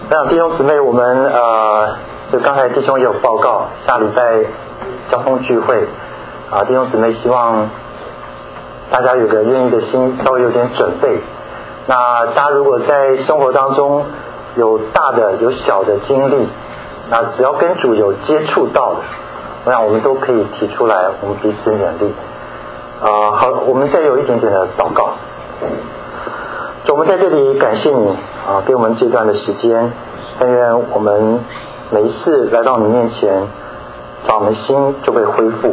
那弟兄姊妹，我们就刚才弟兄也有报告，下礼拜交通聚会弟兄姊妹希望大家有个愿意的心，稍微有点准备。那大家如果在生活当中有大的有小的经历，那只要跟主有接触到的，我想我们都可以提出来，我们彼此勉励。好，我们再有一点点的祷告。主，我们在这里感谢你给我们这段的时间，但愿我们每一次来到你面前，我们心就被恢复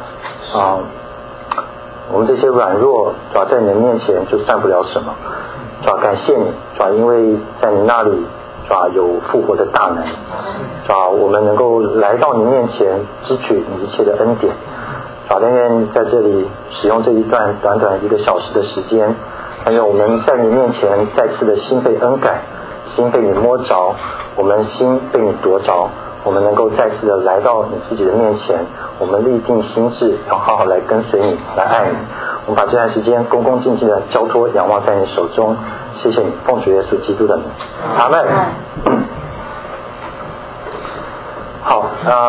我们这些软弱在你的面前就算不了什么。感谢你，因为在你那里有复活的大能，我们能够来到你面前汲取你一切的恩典。但愿在这里使用这一段短短1个小时的时间，但愿我们在你面前再次的心被恩感，心被你摸着，我们心被你夺着，我们能够再次的来到你自己的面前，我们立定心志，要好好来跟随你，来爱你。我们把这段时间恭恭敬敬的交托仰望在你手中，谢谢你，奉主耶稣基督的名，阿们。好，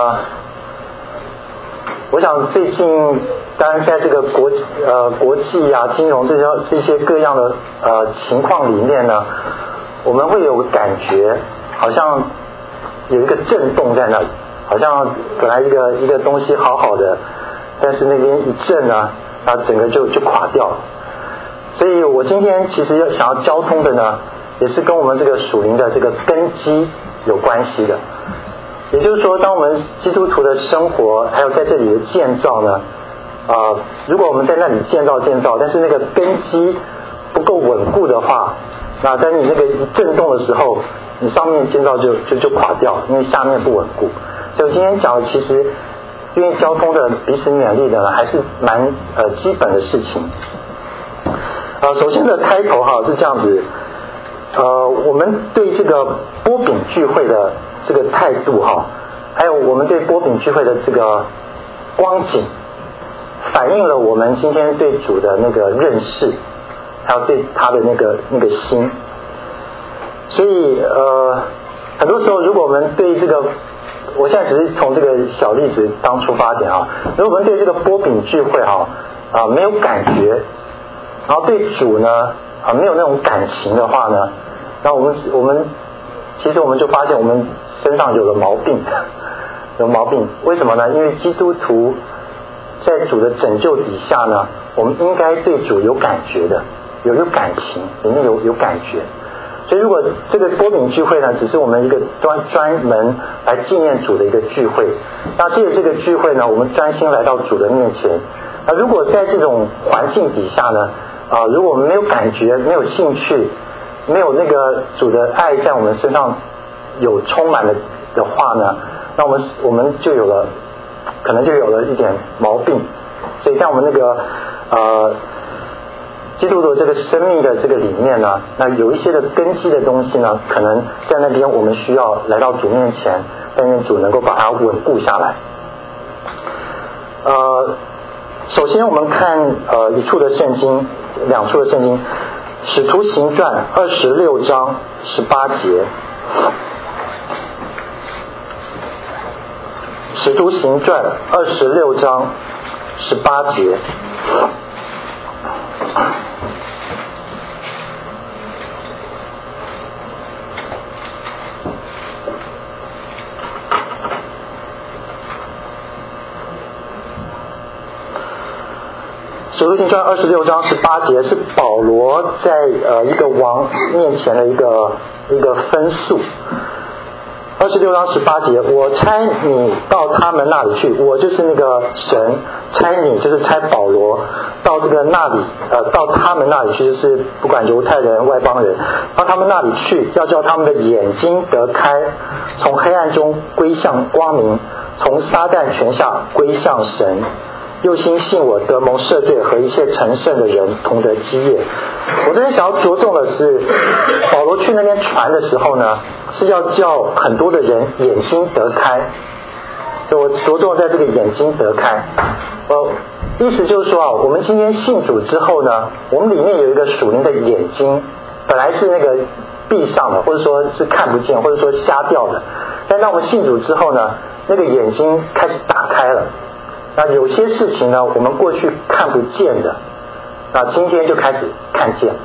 我想最近当然在这个国际金融这些各样的情况里面呢，我们会有个感觉，好像有一个震动在那里，好像本来一个东西好好的，但是那边一震呢，整个就垮掉了。所以我今天其实想要交通的呢，也是跟我们这个属灵的这个根基有关系的。也就是说，当我们基督徒的生活还有在这里的建造呢，如果我们在那里建造，但是那个根基不够稳固的话，那当你那个一震动的时候，你上面建造就垮掉，因为下面不稳固。所以我今天讲的其实愿意交通的彼此勉励的呢，还是蛮基本的事情。首先的开头是这样子，我们对这个波饼聚会的这个态度还有我们对波饼聚会的这个光景，反映了我们今天对主的那个认识，还有对他的那个心。所以很多时候如果我们对这个，我现在只是从这个小例子当出发点如果我们对这个波饼聚会没有感觉，然后对主呢没有那种感情的话呢，那我们其实我们就发现我们身上有了毛病。为什么呢？因为基督徒在主的拯救底下呢，我们应该对主有感觉的，有感情，里面有感觉。所以如果这个波饼聚会呢，只是我们一个专门来纪念主的一个聚会，那借着这个聚会呢，我们专心来到主的面前。那如果在这种环境底下呢，如果我们没有感觉，没有兴趣，没有那个主的爱在我们身上有充满了的话呢，那我们可能就有了一点毛病。所以在我们那个基督徒这个生命的这个里面呢，那有一些的根基的东西呢，可能在那边我们需要来到主面前，但愿主能够把它稳固下来。首先我们看2处的圣经，使徒行传26章18节。使徒行传26章18节。使徒行传26章18节是保罗在一个王面前的一个分诉。26章18节，我差你到他们那里去，我就是那个神，差你就是差保罗到这个那里到他们那里去，就是不管犹太人外邦人，到他们那里去，要叫他们的眼睛得开，从黑暗中归向光明，从撒旦权下归向神，又因信我得蒙赦罪，和一切成圣的人同得基业。我这边想要着重的是，保罗去那边传的时候呢，是要叫很多的人眼睛得开。所以我着重在这个眼睛得开。意思就是说我们今天信主之后呢，我们里面有一个属灵的眼睛，本来是那个闭上了，或者说是看不见，或者说瞎掉的。但当我们信主之后呢，那个眼睛开始打开了。那有些事情呢，我们过去看不见的，那今天就开始看见。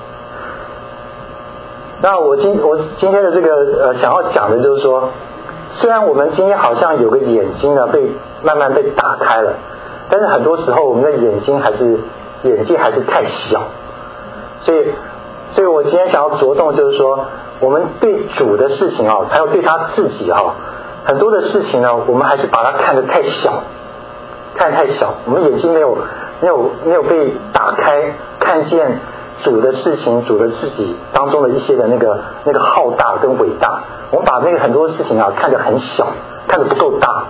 那我今天的这个想要讲的就是说，虽然我们今天好像有个眼睛呢慢慢被打开了，但是很多时候我们的眼睛还是太小。所以我今天想要着重就是说，我们对主的事情还有对他自己很多的事情呢，我们还是把它看得太小，我们眼睛没有被打开，看见主的事情，主的自己当中的一些的那个浩大跟伟大，我们把那个很多事情看得很小，看得不够大。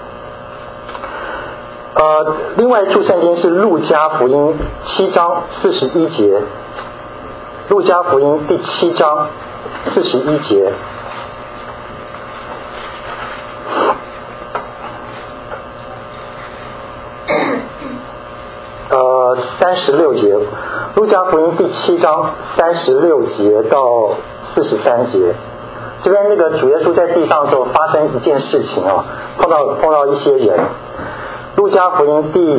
另外一处圣经是路加福音7章41节，路加福音第7章41节。36节，路加福音第7章36节到43节。这边那个主耶稣在地上的时候发生一件事情碰到一些人。路加福音第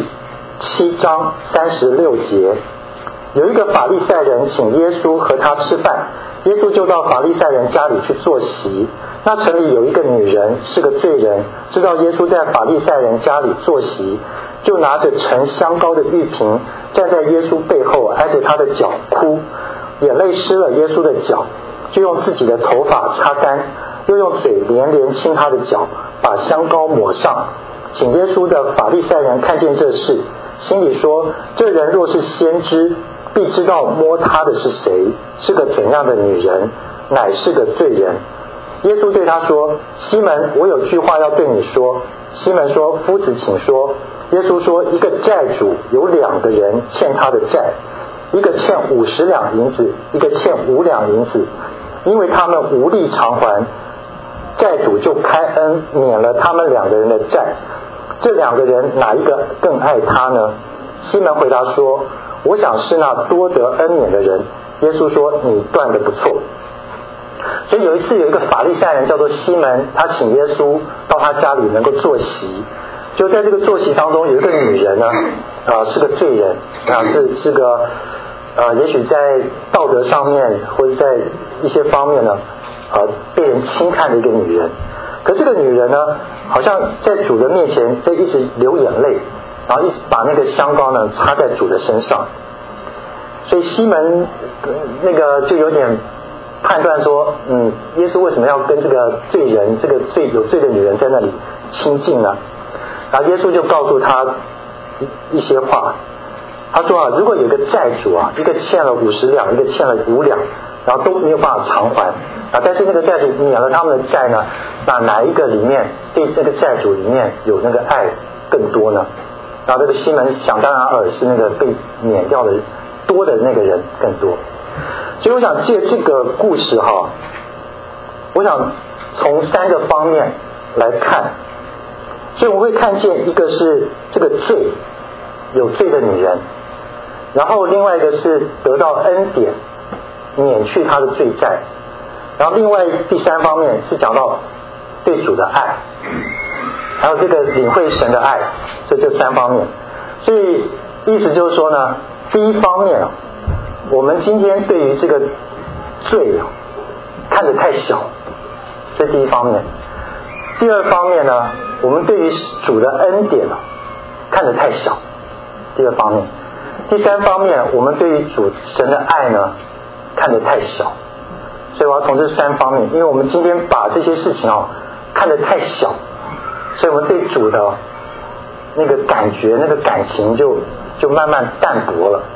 7章36节，有一个法利赛人请耶稣和他吃饭，耶稣就到法利赛人家里去坐席。那城里有一个女人是个罪人，知道耶稣在法利赛人家里坐席，就拿着盛香膏的玉瓶站在耶稣背后，挨着他的脚哭，眼泪湿了耶稣的脚，就用自己的头发擦干，又用嘴连连亲他的脚，把香膏抹上。请耶稣的法利赛人看见这事，心里说，这人若是先知，必知道摸他的是谁，是个怎样的女人，乃是个罪人。耶稣对他说，西门，我有句话要对你说。西门说，夫子请说。耶稣说，一个债主有2个人欠他的债，一个欠50两银子，一个欠5两银子，因为他们无力偿还，债主就开恩免了他们2个人的债。这2个人哪一个更爱他呢？西门回答说，我想是那多得恩免的人。耶稣说，你断得不错。所以有一次有一个法利赛人叫做西门，他请耶稣到他家里能够坐席。就在这个坐席当中，有一个女人呢，是个罪人，是个也许在道德上面或者在一些方面呢，被人轻看的一个女人。可这个女人呢，好像在主的面前在一直流眼泪，然后一直把那个香膏呢擦在主的身上。所以西门那个就有点判断说，耶稣为什么要跟这个罪人，这个有罪的女人在那里亲近呢？然后耶稣就告诉他一些话。他说如果有个债主一个欠了50两，一个欠了5两，然后都没有办法偿还但是那个债主免了他们的债呢，那哪一个里面对这个债主里面有那个爱更多呢？然后这个西门想当然尔是那个被免掉的多的那个人更多。所以我想借这个故事我想从3个方面来看。所以我会看见，一个是这个罪，有罪的女人，然后另外一个是得到恩典，免去她的罪债，然后另外第3方面是讲到对主的爱，还有这个领会神的爱，这3方面。所以意思就是说呢，第一方面我们今天对于这个罪看得太小，这第一方面。第2方面呢，我们对于主的恩典看得太小，第2方面。第3方面，我们对于主神的爱呢看得太小。所以我要从这3方面，因为我们今天把这些事情看得太小，所以我们对主的那个感觉、那个感情就慢慢淡薄了。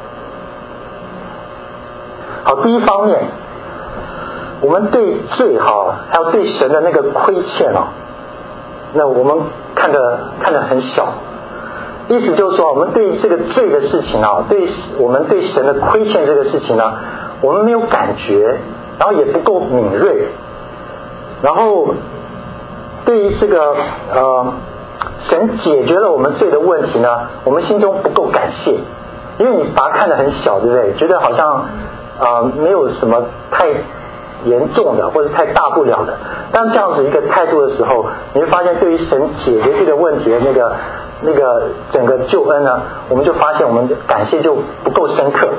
好，第一方面，我们对罪还有对神的那个亏欠那我们看得很小。意思就是说，我们对这个罪的事情我们对神的亏欠这个事情呢，我们没有感觉，然后也不够敏锐，然后对于这个神解决了我们罪的问题呢，我们心中不够感谢，因为你把它看得很小，对不对？觉得好像没有什么太严重的或者太大不了的。当这样子一个态度的时候，你会发现对于神解决这个问题的那个整个救恩呢，我们就发现我们感谢就不够深刻。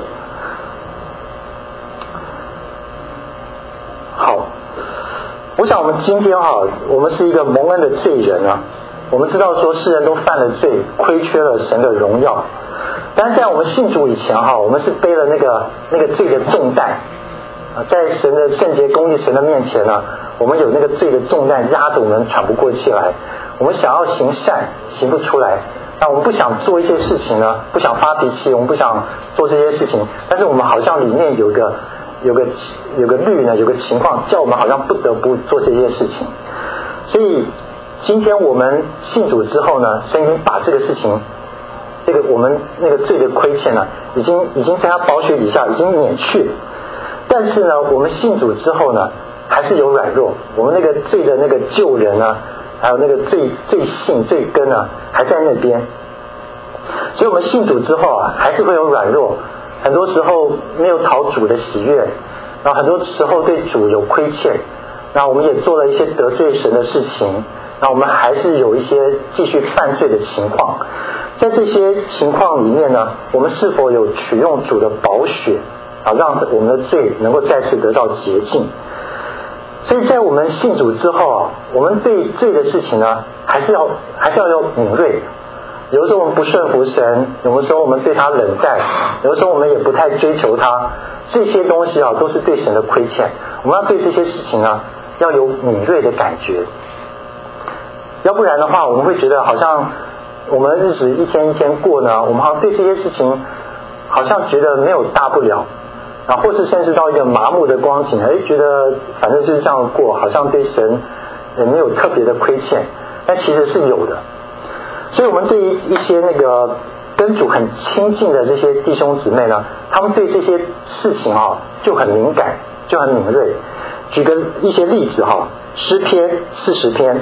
好，我想我们今天我们是一个蒙恩的罪人啊。我们知道说世人都犯了罪，亏缺了神的荣耀。但是在我们信主以前我们是背了那个罪的重担在神的圣洁公义神的面前呢，我们有那个罪的重担压着我们喘不过气来。我们想要行善行不出来，那我们不想做一些事情呢，不想发脾气，我们不想做这些事情，但是我们好像里面有个律呢，有个情况叫我们好像不得不做这些事情。所以今天我们信主之后呢，神已经把这个事情，这个我们那个罪的亏欠呢，已经在他宝血底下已经免去了。但是呢，我们信主之后呢，还是有软弱，我们那个罪的那个旧人呢，还有那个罪性罪根呢，还在那边。所以我们信主之后还是会有软弱，很多时候没有讨主的喜悦，然后很多时候对主有亏欠，那我们也做了一些得罪神的事情，那我们还是有一些继续犯罪的情况。在这些情况里面呢，我们是否有取用主的宝血让我们的罪能够再次得到洁净？所以在我们信主之后我们对罪的事情呢，还是要有敏锐。有的时候我们不顺服神，有的时候我们对他冷淡，有的时候我们也不太追求他，这些东西都是对神的亏欠。我们要对这些事情呢，要有敏锐的感觉，要不然的话，我们会觉得好像我们的日子一天一天过呢，我们好像对这些事情好像觉得没有大不了或是甚至到一个麻木的光景，觉得反正就是这样过，好像对神也没有特别的亏欠，但其实是有的。所以我们对于一些那个跟主很亲近的这些弟兄姊妹呢，他们对这些事情就很敏感，就很敏锐。举个一些例子诗篇40篇，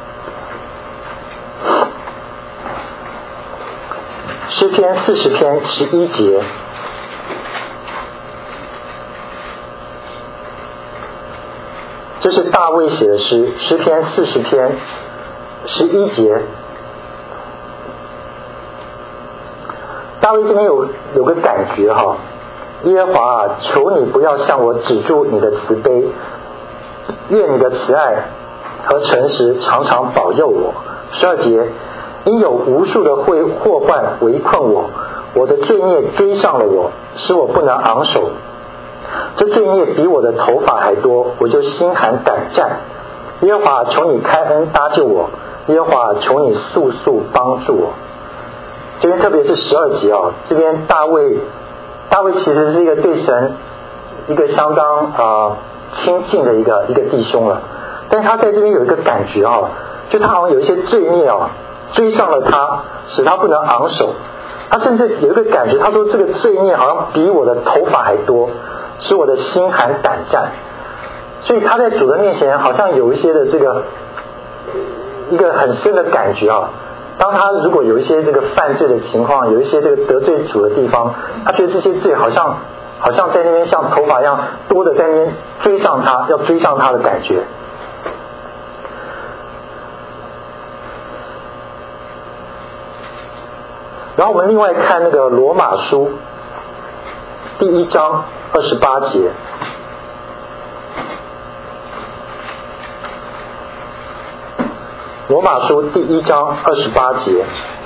诗篇40篇11节，这是大卫写的诗，诗篇40篇11节。大卫这边有个感觉耶和华求你不要向我止住你的慈悲，愿你的慈爱和诚实常常保佑我。12节，因有无数的祸患围困我，我的罪孽追上了我，使我不能昂首。这罪孽比我的头发还多，我就心寒胆战。耶和华求你开恩搭救我，耶和华求你速速帮助我。这边特别是12节这边大卫其实是一个对神一个相当亲近的一个弟兄了，但是他在这边有一个感觉就他好像有一些罪孽追上了他，使他不能昂首。他甚至有一个感觉，他说这个罪孽好像比我的头发还多，使我的心寒胆战。所以他在主的面前好像有一些的这个一个很深的感觉当他如果有一些这个犯罪的情况，有一些这个得罪主的地方，他觉得这些罪好像在那边像头发一样多的在那边追上他，要追上他的感觉。然后我们另外看那个罗马书第1章28节，罗马书第1章28节，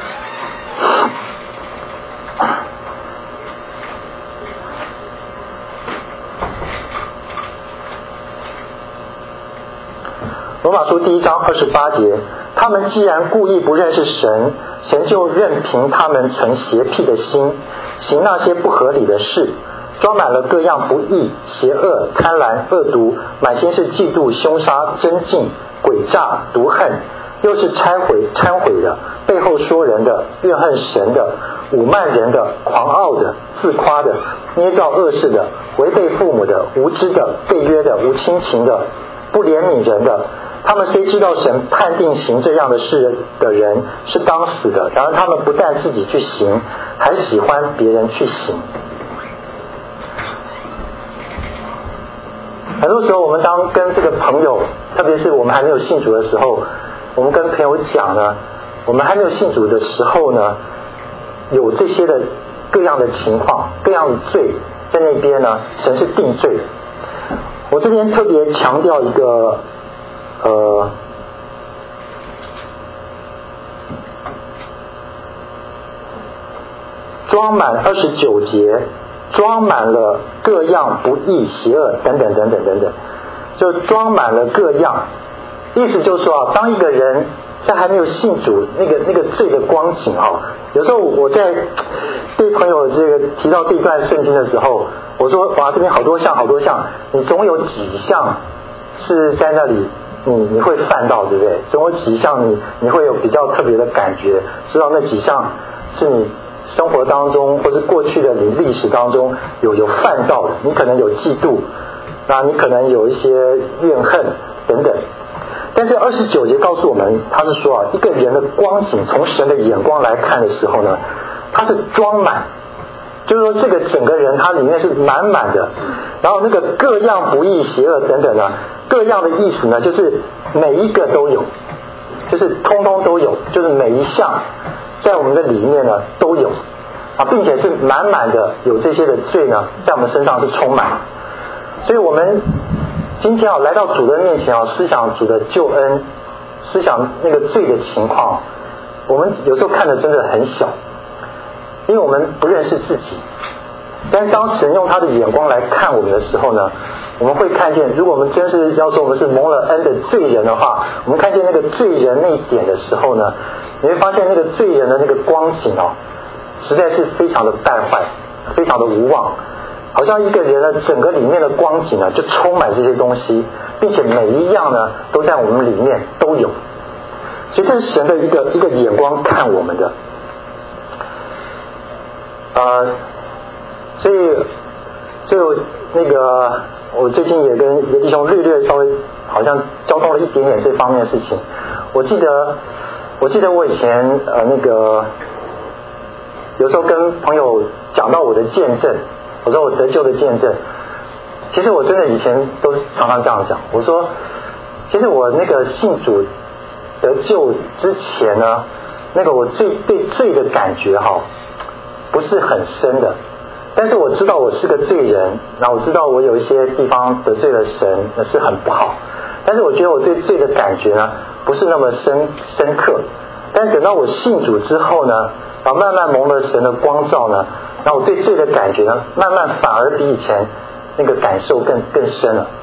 罗马书第1章28节，他们既然故意不认识神，神就任凭他们存邪僻的心，行那些不合理的事，装满了各样不义、邪恶、贪婪、恶毒，满心是嫉妒、凶杀、争竞、诡诈、毒恨，又是忏悔的，背后说人的，怨恨神的，侮慢人的，狂傲的，自夸的，捏造恶事的，违背父母的，无知的，背约的，无亲情的，不怜悯人的。他们虽知道神判定行这样的事的人是当死的，然而他们不但自己去行，还喜欢别人去行。 很多时候我们当跟这个朋友，特别是我们还没有信主的时候，我们跟朋友讲呢，我们还没有信主的时候呢，有这些的各样的情况，各样的罪在那边呢，神是定罪的。我这边特别强调一个装满29节，装满了各样不义、邪恶等等等等等等，就装满了各样。意思就是说啊，当一个人在还没有信主那个罪的光景啊，有时候我在对朋友这个提到这一段圣经的时候，我说哇，这边好多项，你总有几项是在那里你会犯到，对不对？总有几项你会有比较特别的感觉，知道那几项是你生活当中或是过去的你历史当中有犯到的，你可能有嫉妒，那你可能有一些怨恨等等。但是29节告诉我们，他是说啊，一个人的光景从神的眼光来看的时候呢，他是装满，就是说这个整个人他里面是满满的，然后那个各样不义、邪恶等等呢，各样的意思呢，就是每一个都有，就是通通都有，就是每一项在我们的里面呢都有啊，并且是满满的有这些的罪呢，在我们身上是充满。所以我们今天啊来到主的面前啊，思想主的救恩，思想那个罪的情况，我们有时候看的真的很小，因为我们不认识自己。但当神用他的眼光来看我们的时候呢，我们会看见，如果我们真是要说我们是蒙了恩的罪人的话，我们看见那个罪人那一点的时候呢，你会发现那个罪人的那个光景啊，实在是非常的败坏，非常的无望。好像一个人的整个里面的光景就充满这些东西，并且每一样呢都在我们里面都有。所以这是神的一个眼光看我们的。所以那个我最近也跟一个弟兄略稍微好像交通了一点点这方面的事情。我记得我以前那个有时候跟朋友讲到我的见证，我说我得救的见证，其实我真的以前都常常这样讲，我说其实我那个信主得救之前呢，那个我对罪的感觉不是很深的，但是我知道我是个罪人，然后我知道我有一些地方得罪了神，那是很不好，但是我觉得我对罪的感觉呢不是那么深刻。但是等到我信主之后呢，然后慢慢蒙了神的光照呢，然后我对罪的感觉呢，慢慢反而比以前那个感受更深了。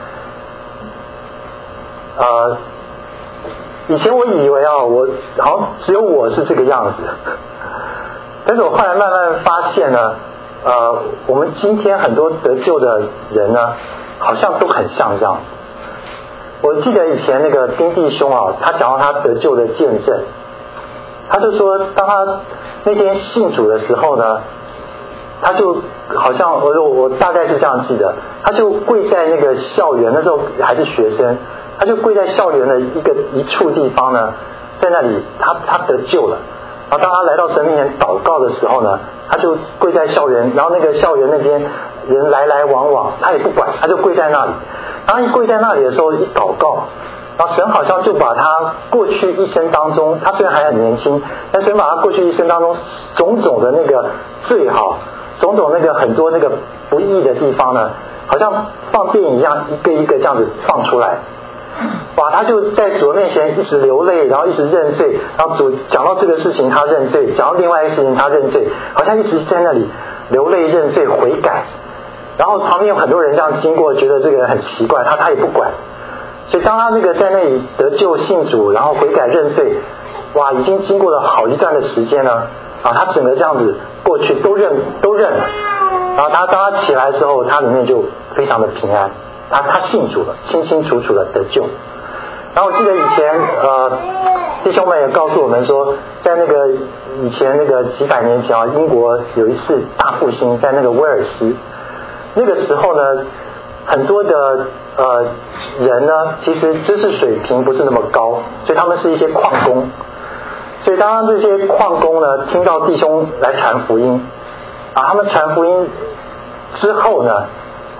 以前我以为我好像只有我是这个样子，但是我后来慢慢发现呢，我们今天很多得救的人呢，好像都很像这样。我记得以前那个丁弟兄他讲到他得救的见证，他就说当他那天信主的时候呢，他就好像我大概是这样记得，他就跪在那个校园，那时候还是学生，他就跪在校园的一处地方呢，在那里他得救了。然后当他来到神面前祷告的时候呢，他就跪在校园，然后那个校园那边人来来往往，他也不管，他就跪在那里。当他一跪在那里的时候，一祷告，然后神好像就把他过去一生当中，他虽然还很年轻，但神把他过去一生当中种种的那个罪种种那个很多那个不义的地方呢，好像放电影一样，一个一个这样子放出来。哇，他就在主的面前一直流泪，然后一直认罪，然后主讲到这个事情他认罪，讲到另外一个事情他认罪，好像一直在那里流泪认罪悔改。然后旁边有很多人这样经过，觉得这个人很奇怪，他也不管。所以当他那个在那里得救信主，然后悔改认罪，哇，已经经过了好一段的时间呢，他整个这样子过去都认了。然后当他起来之后，他里面就非常的平安，他信主了，清清楚楚的得救。然后我记得以前弟兄们也告诉我们说，在那个以前那个几百年前英国有一次大复兴，在那个威尔斯，那个时候呢，很多的人呢，其实知识水平不是那么高，所以他们是一些矿工。所以当这些矿工呢听到弟兄来传福音他们传福音之后呢，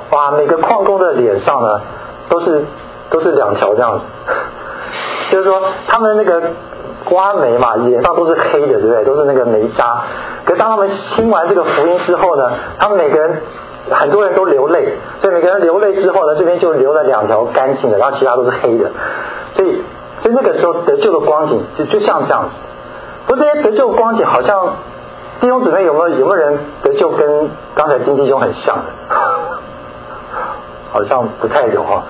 哇，每个矿工的脸上呢都是2条这样子，就是说他们那个挖煤嘛，脸上都是黑的，对不对？都是那个煤渣。可当他们听完这个福音之后呢，他们每个人很多人都流泪，所以每个人流泪之后呢，这边就流了2条干净的，然后其他都是黑的。所以那个时候得救的光景就像这样子。不过这些得救的光景好像弟兄姊妹有没有人得救跟刚才丁弟兄很像的？好像不太有哈。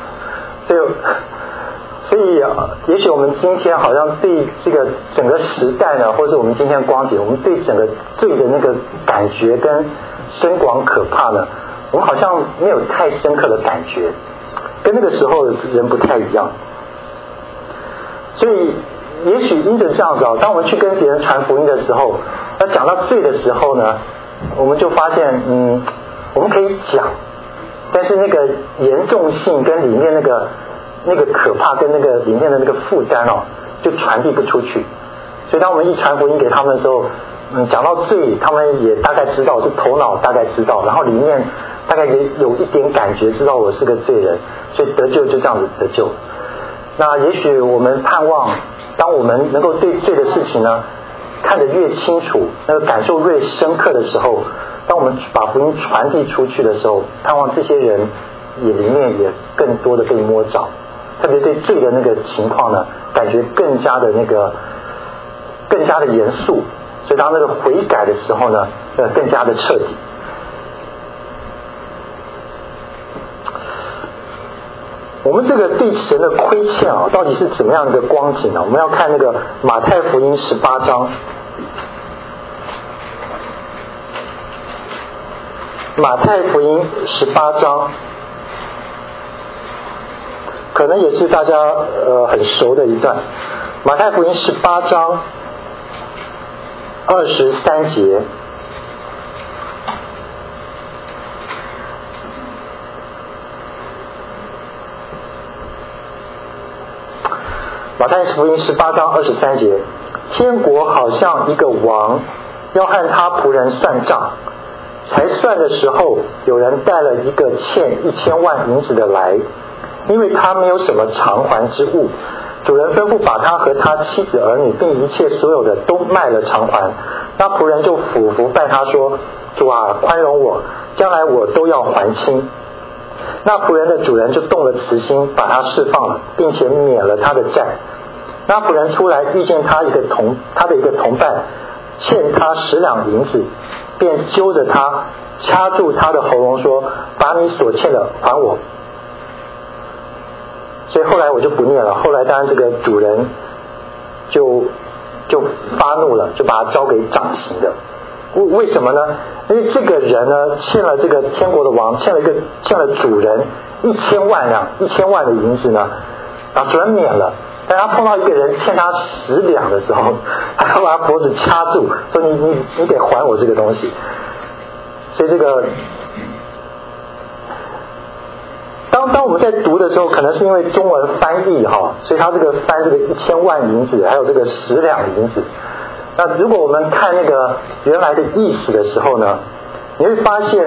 所以也许我们今天好像对这个整个时代呢，或者我们今天的光景，我们对整个罪的那个感觉跟深广可怕呢，我们好像没有太深刻的感觉，跟那个时候人不太一样。所以也许因着这样子当我们去跟别人传福音的时候，要讲到罪的时候呢，我们就发现我们可以讲，但是那个严重性跟里面那个可怕跟那个里面的那个负担就传递不出去。所以当我们一传福音给他们的时候，讲到罪，他们也大概知道，是头脑大概知道，然后里面大概也有一点感觉，知道我是个罪人，所以得救就这样子得救。那也许我们盼望，当我们能够对罪的事情呢看得越清楚，那个感受越深刻的时候，当我们把福音传递出去的时候，盼望这些人也里面也更多的被摸着，特别对罪的那个情况呢，感觉更加的严肃，所以当那个悔改的时候呢，更加的彻底。我们这个对神的亏欠到底是怎么样的光景呢？我们要看那个马太福音18章。马太福音18章可能也是大家很熟的一段。马太福音18章23节。马太福音18章23节，天国好像一个王要和他仆人算账，才算的时候，有人带了一个欠1000万银子的来，因为他没有什么偿还之物，主人吩咐把他和他妻子儿女并一切所有的都卖了偿还。那仆人就俯伏拜他说：主啊，宽容我，将来我都要还清。那仆人的主人就动了慈心，把他释放了，并且免了他的债。那仆人出来遇见他的一个同伴欠他10两银子，便揪着他，掐住他的喉咙说：把你所欠的还我。所以后来我就不念了。后来当然这个主人就发怒了，就把他交给掌刑的。为什么呢？因为这个人呢欠了这个天国的王，欠了主人1000万的银子呢，然后主人免了，但他碰到一个人欠他10两的时候，他要把他脖子掐住，说你得还我这个东西。所以这个当我们在读的时候，可能是因为中文翻译所以他这个翻这个1000万银子，还有这个10两银子。那如果我们看那个原来的意思的时候呢，你会发现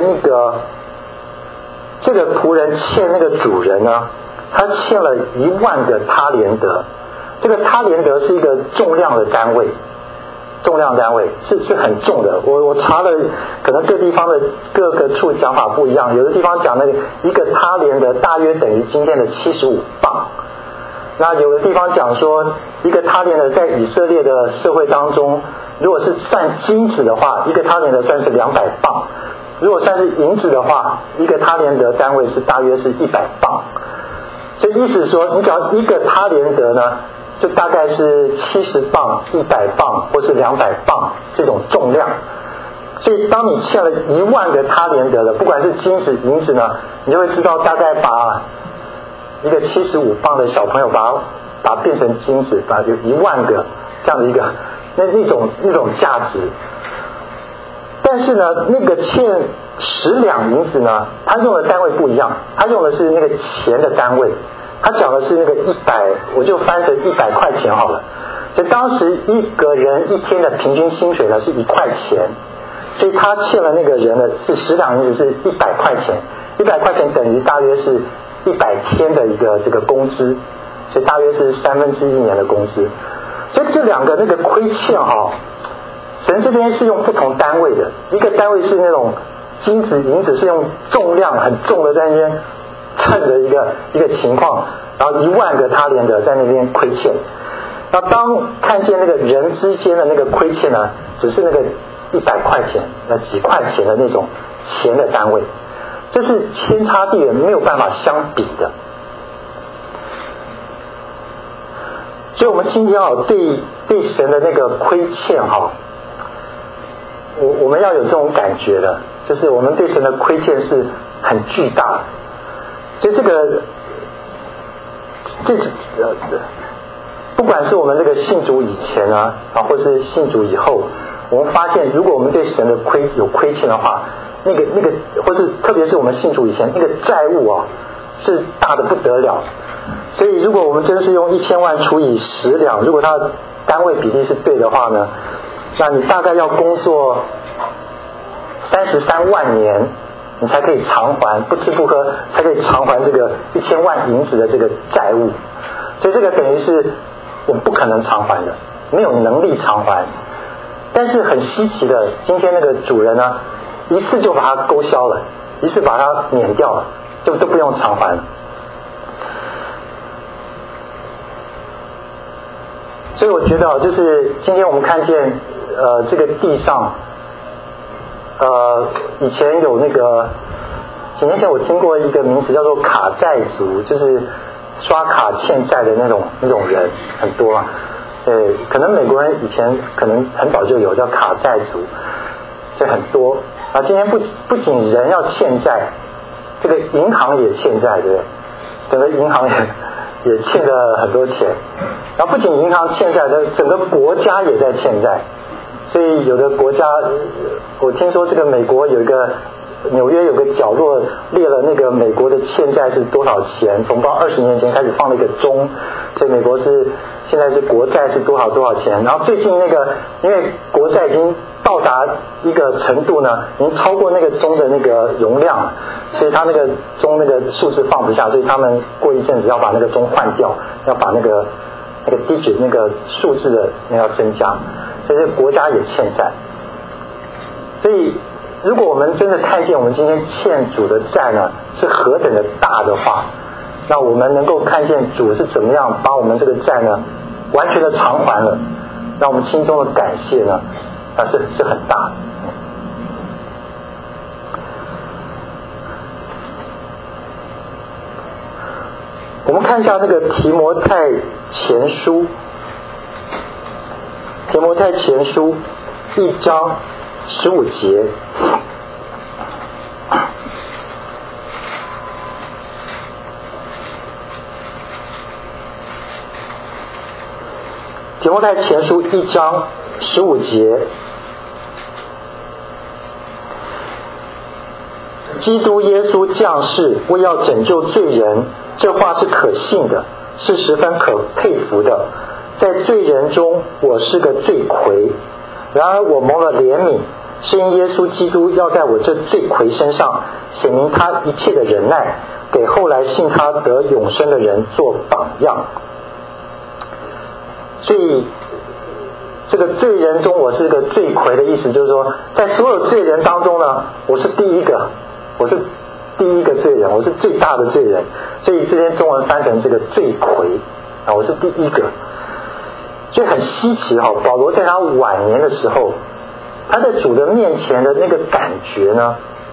这个仆人欠那个主人呢，他欠了1万个他连德。这个他连德是一个重量的单位，是很重的。我查了，可能各地方的各个处讲法不一样，有的地方讲那个一个他连德大约等于今天的75磅。那有的地方讲说，一个他连德在以色列的社会当中，如果是算金子的话，一个他连德算是200磅；如果算是银子的话，一个他连德单位是大约是100磅。所以意思是说，你只要一个他连德呢，就大概是70磅、100磅或是200磅这种重量。所以当你欠了1万个他连德的，不管是金子、银子呢，你就会知道大概把一个75磅的小朋友把它变成金子，把有1万个这样的一个那种价值。但是呢，那个欠10两银子呢，他用的单位不一样，他用的是那个钱的单位，他讲的是那个100，我就翻成100块钱好了。所以当时一个人一天的平均薪水呢是1块钱，所以他欠了那个人呢是10两银子是100块钱， 100块钱等于大约是100天的一个这个工资，所以大约是1/3年的工资。所以这两个那个亏欠神这边是用不同单位的，一个单位是那种金子银子是用重量很重的在那边称的一个情况，然后10000个他连的在那边亏欠。那当看见那个人之间的那个亏欠呢，只是那个100块钱那几块钱的那种钱的单位，这是天差地远，没有办法相比的。所以我们今天对神的那个亏欠我们要有这种感觉的，就是我们对神的亏欠是很巨大的。所以不管是我们这个信主以前或是信主以后，我们发现如果我们对神的有亏欠的话，那个或是特别是我们信主以前那个债务是大的不得了。所以如果我们真是用1000万除以10两，如果它的单位比例是对的话呢，那你大概要工作33万年，你才可以偿还，不吃不喝才可以偿还这个1000万银子的这个债务。所以这个等于是我们不可能偿还的，没有能力偿还。但是很稀奇的，今天那个主人呢，一次就把它勾销了，一次把它免掉了，就都不用偿还了。所以我觉得就是今天我们看见这个地上以前有那个几年前我听过一个名词叫做卡债族，就是刷卡欠债的那种人很多可能美国人以前可能很早就有叫卡债族，所以很多今天不仅人要欠债，这个银行也欠债，对不对？整个银行也欠了很多钱，然后不仅银行欠债，整个国家也在欠债。所以有的国家，我听说这个美国有一个纽约有个角落列了那个美国的欠债是多少钱，从到20年前开始放了一个钟，所以美国现在是国债是多少钱。然后最近那个因为国债已经到达一个程度呢，已经超过那个钟的那个容量，所以他那个钟那个数字放不下，所以他们过一阵子要把那个钟换掉，要把那个digit那个数字的要增加，所以这个国家也欠债。所以如果我们真的看见我们今天欠主的债呢是何等的大的话，那我们能够看见主是怎么样把我们这个债呢完全的偿还了，让我们心中的感谢呢是很大的。我们看一下那个提摩太前书1章15节。提摩太前书1章15节，基督耶稣降世为要拯救罪人，这话是可信的，是十分可佩服的。在罪人中我是个罪魁，然而我蒙了怜悯，是因耶稣基督要在我这罪魁身上显明他一切的忍耐，给后来信他得永生的人做榜样。所以这个罪人中我是个罪魁的意思就是说，在所有罪人当中呢，我是第一个罪人，我是最大的罪人，所以这边中文翻成这个罪魁我是第一个。所以很稀奇保罗在他晚年的时候，他在主的面前的那个感觉呢，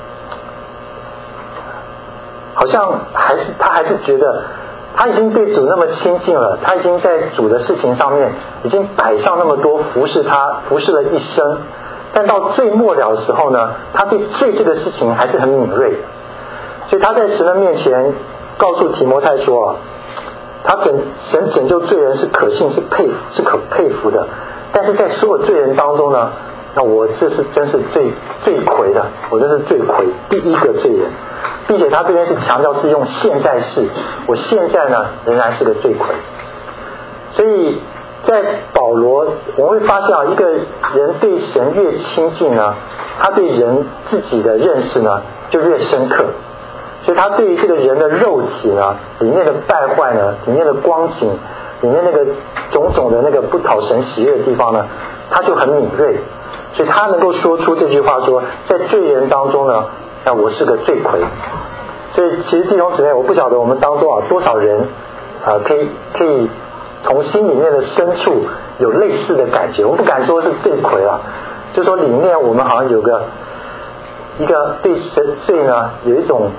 好像他还是觉得他已经对主那么亲近了，他已经在主的事情上面已经摆上那么多服侍了一生，但到最末了的时候呢，他对罪这个事情还是很敏锐的。所以他在神的面前告诉提摩太说神拯救罪人是可信是可佩服的，但是在所有罪人当中呢，那我这是真是最魁的，我这是罪魁，第一个罪人，并且他这边是强调是用现在式，我现在呢仍然是个罪魁。所以在保罗我们会发现一个人对神越亲近呢，他对人自己的认识呢就越深刻。 所以他对于这个人的肉体呢，里面的败坏呢，里面的光景，里面那个种种的那个不讨神喜悦的地方呢，他就很敏锐，所以他能够说出这句话说，在罪人当中呢，我是个罪魁。所以其实弟兄姊妹，我不晓得我们当中多少人可以从心里面的深处有类似的感觉，我不敢说是罪魁啊，就说里面我们好像有一个对神罪呢有一种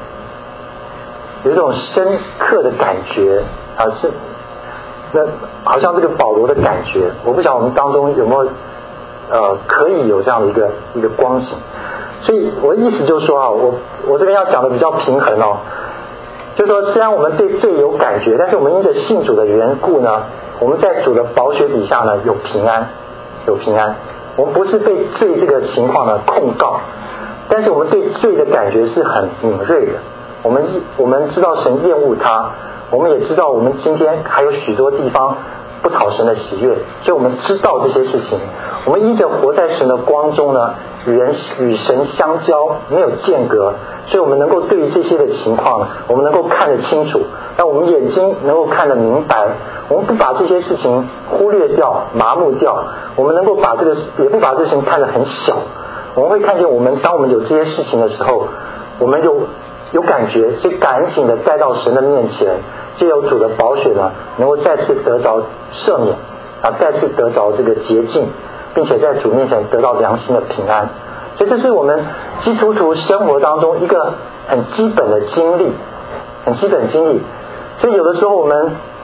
深刻的感觉是那好像这个保罗的感觉，我不晓得我们当中有没有可以有这样的一个光景。所以我的意思就是说我这边要讲的比较平衡就是说虽然我们对罪有感觉，但是我们因着信主的缘故呢，我们在主的宝血底下呢有平安。我们不是被罪这个情况呢控告，但是我们对罪的感觉是很敏锐的。我们知道神厌恶它，我们也知道我们今天还有许多地方不讨神的喜悦，所以我们知道这些事情。我们依着活在神的光中呢，与神相交，没有间隔，所以我们能够对于这些的情况，我们能够看得清楚，让我们眼睛能够看得明白。我们不把这些事情忽略掉、麻木掉，我们能够也不把这些事情看得很小。我们会看见当我们有这些事情的时候，我们有感觉，所以赶紧的带到神的面前，藉由主的宝血呢，能够再次得着赦免再次得着这个洁净，并且在主面前得到良心的平安。所以这是我们基督徒生活当中一个很基本的经历。所以有的时候我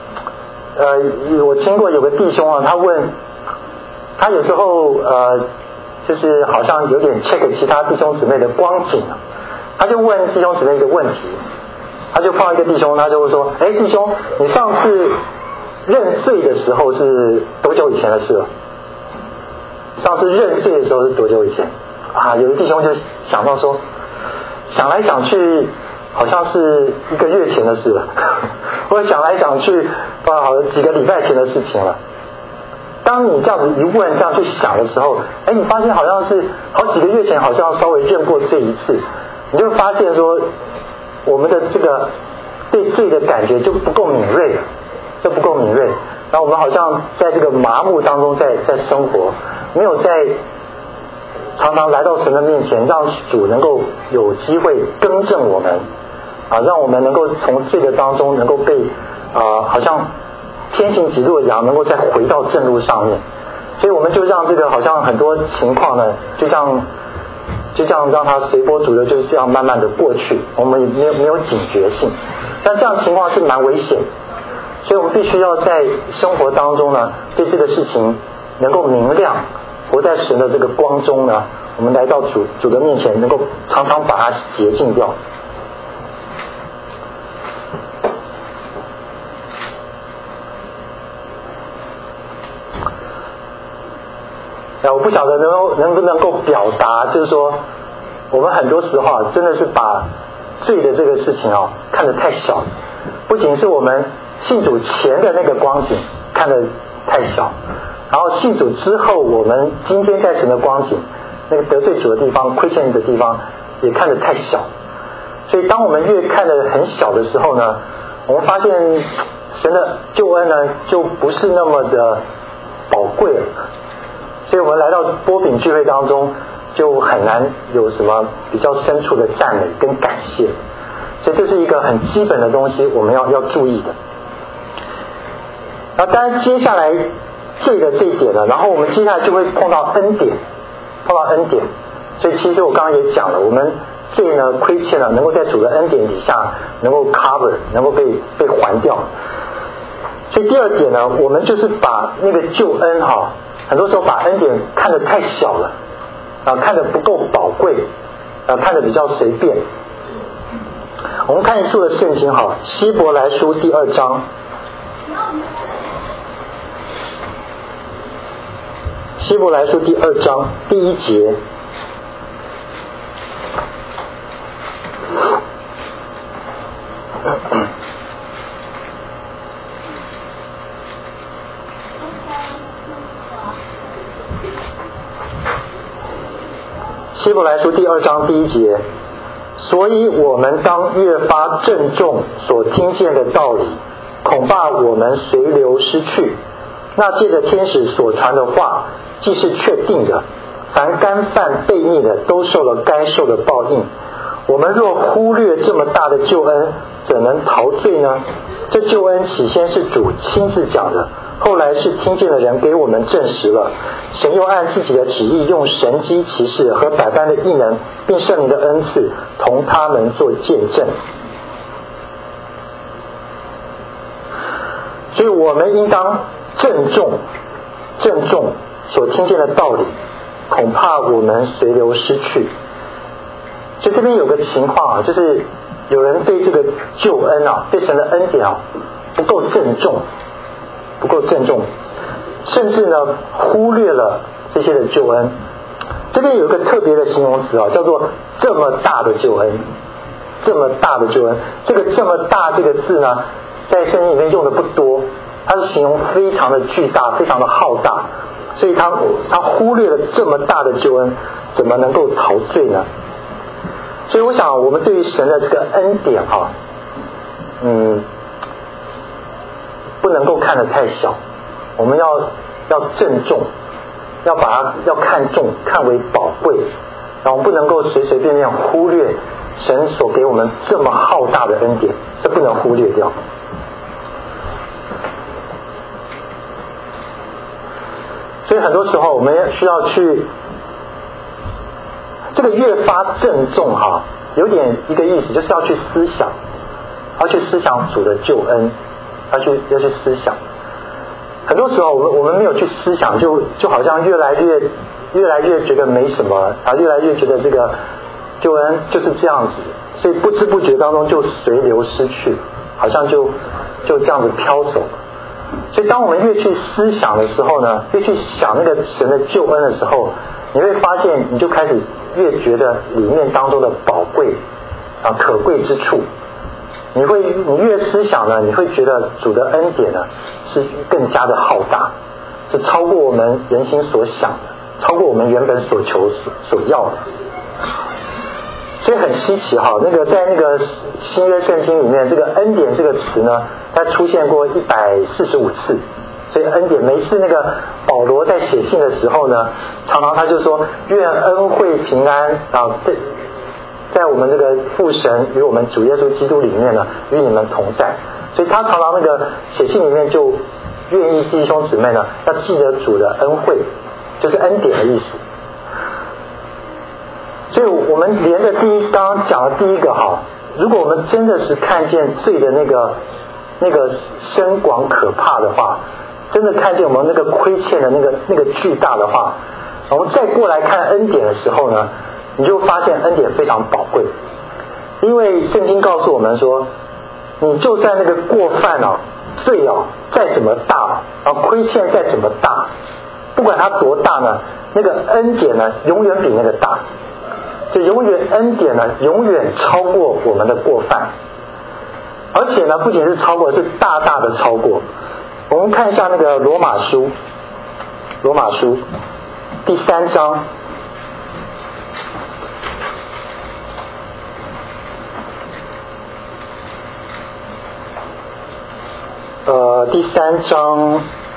听过有个弟兄他有时候就是好像有点 check 其他弟兄姊妹的光景他就问弟兄姊妹一个问题，他就碰到一个弟兄，他就会说，弟兄，你上次认罪的时候是多久以前的事了？上次认罪的时候是多久以前？有一弟兄就想到说，想来想去好像是1个月前的事了，或者想来想去好像几个礼拜前的事情了。当你这样子一问，这样去想的时候，你发现好像是好几个月前好像稍微认过罪一次，你就发现说我们的这个对罪的感觉就不够敏锐，然后我们好像在这个麻木当中在生活，没有在常常来到神的面前，让主能够有机会更正我们让我们能够从罪的当中能够被好像天行己路的羊能够再回到正路上面。所以我们就让这个好像很多情况呢就这样让它随波逐流，就是这样慢慢的过去，我们没有警觉性，但这样情况是蛮危险。所以我们必须要在生活当中呢对这个事情能够明亮，活在神的这个光中呢，我们来到主的面前能够常常把它洁净掉。我不晓得能不能够表达，就是说我们很多时候真的是把罪的这个事情看得太小，不仅是我们信主前的那个光景看得太小，然后信主之后我们今天在神的光景，那个得罪主的地方、亏欠的地方也看得太小。所以当我们越看得很小的时候呢，我们发现神的救恩呢就不是那么的宝贵了。所以我们来到波饼聚会当中就很难有什么比较深处的赞美跟感谢，所以这是一个很基本的东西我们要注意的。然后当然接下来罪的这一点呢，然后我们接下来就会碰到恩典。所以其实我刚刚也讲了，我们罪呢亏欠了能够在主的恩典底下能够 cover， 能够被还掉。所以第二点呢，我们就是把那个救恩很多时候把恩典看得太小了看得不够宝贵看得比较随便。我们看一处的圣经希伯来书第2章，希伯来书第2章第1节，希伯来书第2章第1节， 所以我们当越发郑重所听见的道理，恐怕我们随流失去。那借着天使所传的话，既是确定的，凡干犯悖逆的都受了该受的报应。我们若忽略这么大的救恩，怎能逃罪呢？这救恩起先是主亲自讲的，后来是听见的人给我们证实了。神又按自己的旨意，用神机奇事和百般的异能，并圣灵的恩赐，同他们做见证。所以我们应当郑重所听见的道理，恐怕我们随流失去。所以这边有个情况啊，就是有人对这个救恩啊，对神的恩典啊不够郑重，甚至呢忽略了这些的救恩。这边有一个特别的形容词啊，叫做这么大的救恩。这么大的救恩，这个这么大这个字呢，在圣经里面用的不多，它是形容非常的巨大，非常的浩大，所以他忽略了这么大的救恩，怎么能够逃罪呢？所以我想我们对于神的这个恩典啊，不能够看得太小，我们要郑重，要看重，看为宝贵，然后不能够随随便便忽略神所给我们这么浩大的恩典，这不能忽略掉。所以很多时候我们需要去这个越发郑重哈，有点一个意思，就是要去思想，要去思想主的救恩，要去思想。很多时候我们没有去思想，就好像越来越觉得没什么啊，越来越觉得这个救恩就是这样子，所以不知不觉当中就随流失去，好像就这样子飘走。所以当我们越去思想的时候呢，越去想那个神的救恩的时候，你会发现你就开始越觉得里面当中的宝贵啊可贵之处。你越思想呢，你会觉得主的恩典呢是更加的浩大，是超过我们人心所想的，超过我们原本所求所要的。所以很稀奇哈，在那个新约圣经里面，这个恩典这个词呢，它出现过145次。所以恩典，每一次那个保罗在写信的时候呢，常常他就说愿恩惠平安啊，在我们这个父神与我们主耶稣基督里面呢，与你们同在。所以他常常那个写信里面就愿意弟兄姊妹呢要记得主的恩惠，就是恩典的意思。所以我们连着刚刚讲的第一个哈，如果我们真的是看见罪的那个深广可怕的话，真的看见我们那个亏欠的那个巨大的话，我们再过来看恩典的时候呢，你就发现恩典非常宝贵。因为圣经告诉我们说，你就算那个过犯罪再怎么大亏欠再怎么大，不管它多大呢，那个恩典呢永远比那个大，就恩典呢永远超过我们的过犯，而且呢不仅是超过，是大大的超过。我们看一下那个罗马书第3章第3章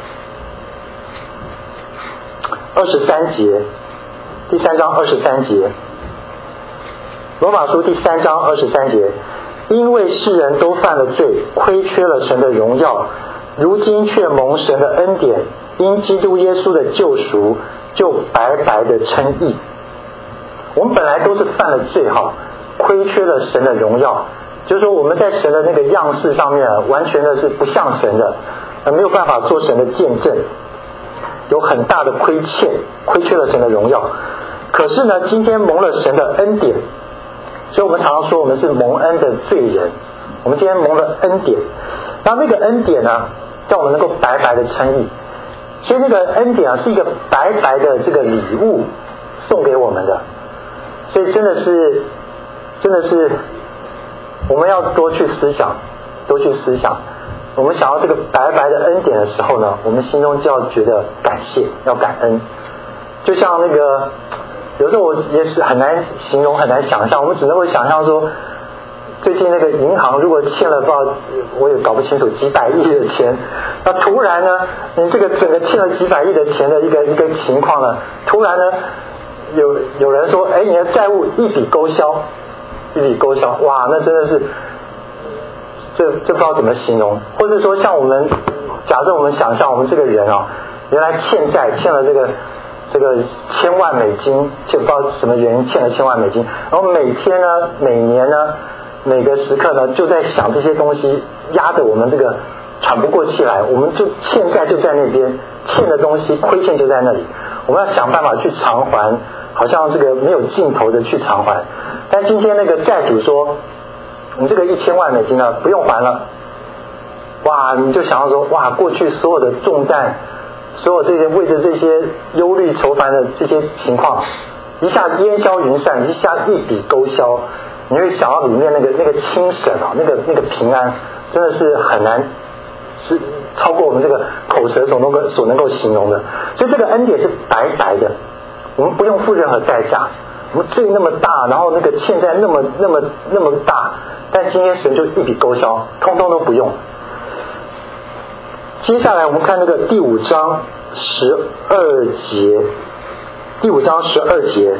23节，第3章23节，罗马书第3章23节，因为世人都犯了罪，亏缺了神的荣耀，如今却蒙神的恩典，因基督耶稣的救赎，就白白的称义。我们本来都是犯了罪亏缺了神的荣耀，就是说我们在神的那个样式上面完全的是不像神的，没有办法做神的见证，有很大的亏缺了神的荣耀。可是呢，今天蒙了神的恩典，所以我们常常说我们是蒙恩的罪人，我们今天蒙了恩典，然后那个恩典呢叫我们能够白白的称义。所以那个恩典是一个白白的这个礼物送给我们的。所以真的是我们要多去思想。我们想要这个白白的恩典的时候呢，我们心中就要觉得感谢，要感恩。就像那个有时候我也是很难形容，很难想象，我们只能够想象说，最近那个银行如果欠了不知道，我也搞不清楚几百亿的钱，那突然呢，你这个整个欠了几百亿的钱的一个情况呢，突然呢有人说，哎，你的债务一笔勾销，哇，那真的是这不知道怎么形容。或者说像我们假设我们想象我们这个人啊，原来欠了这个1000万美金，就不知道什么原因欠了1000万美金，然后每天呢每年呢每个时刻呢就在想这些东西，压得我们这个喘不过气来，我们就欠债就在那边，欠的东西亏欠就在那里，我们要想办法去偿还，好像这个没有尽头的去偿还。但今天那个债主说，你这个1000万美金呢不用还了，哇，你就想要说，哇，过去所有的重担，所有这些为着这些忧虑愁烦的这些情况，一下烟消云散，一下一笔勾销，你会想到里面那个清省啊，那个平安，真的是很难，是超过我们这个口舌所能够形容的。所以这个恩典是白白的，我们不用付任何代价，我们罪那么大，然后那个欠债那么大，但今天神就一笔勾销，通通都不用。接下来我们看那个第5章12节，第5章12节，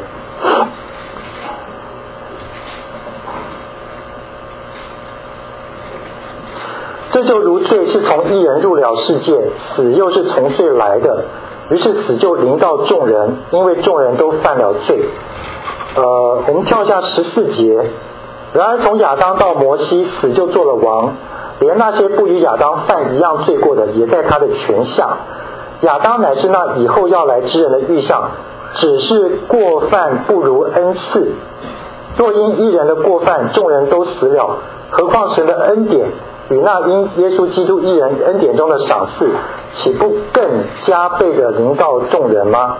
这就如罪是从一人入了世界，死又是从罪来的，于是死就临到众人，因为众人都犯了罪。我们跳下14节，然而从亚当到摩西，死就做了王，连那些不与亚当犯一样罪过的，也在他的权下。亚当乃是那以后要来之人的预像，只是过犯不如恩赐。若因一人的过犯，众人都死了，何况神的恩典与那因耶稣基督一人恩典中的赏赐，岂不更加倍的临到众人吗？